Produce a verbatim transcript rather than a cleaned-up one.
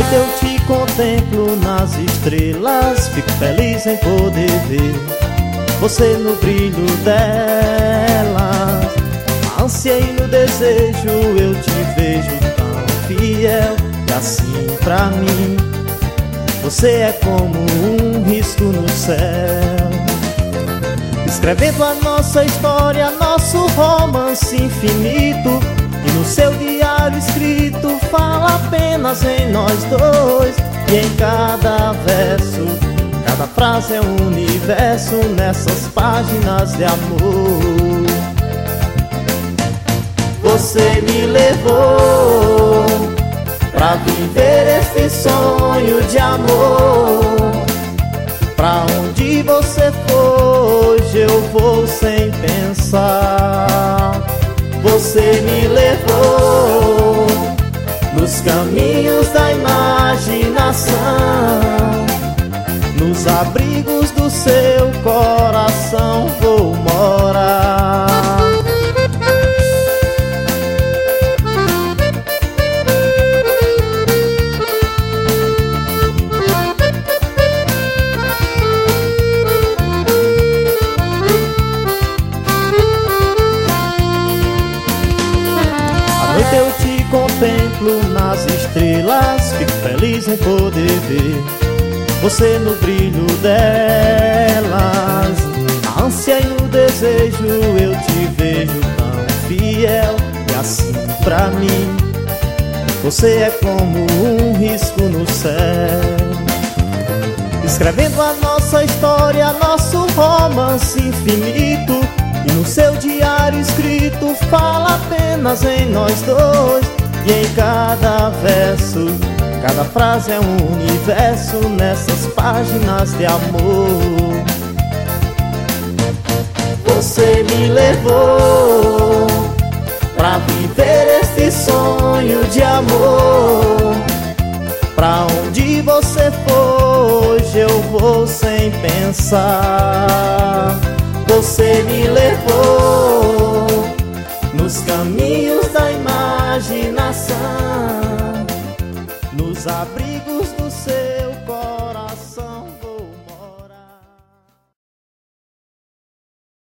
noite eu te contemplo nas estrelas, fico feliz em poder ver você no brilho delas. Na ânsia e no desejo eu te vejo tão fiel, e assim pra mim você é como um risco no céu, escrevendo a nossa história, nosso romance infinito. E no seu diário escrito fala apenas em nós dois. E em cada verso, cada frase é um universo nessas páginas de amor. Você me levou pra viver este sonho de amor. Pra onde você for, hoje eu vou sem pensar. Você me levou nos caminhos da imaginação, nos abrigos do seu coração vou morar. Eu te contemplo nas estrelas, fico feliz em poder ver você no brilho delas. Na ânsia e no desejo eu te vejo tão fiel, e assim pra mim você é como um risco no céu, escrevendo a nossa história, nosso romance infinito. E no seu diário escrito fala apenas em nós dois. E em cada verso, cada frase é um universo nessas páginas de amor. Você me levou pra viver este sonho de amor. Pra onde você for, hoje eu vou sem pensar. Você me levou